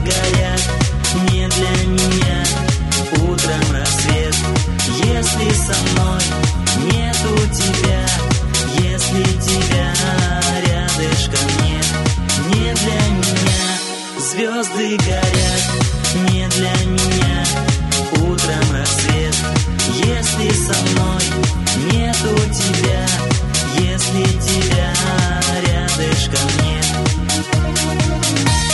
горят не для меня. Утром рассвет, если со мной нету тебя, если тебя рядышком нет, не для меня. Звезды горят не для меня. Утром рассвет, если со мной нету тебя, если тебя рядышком нет.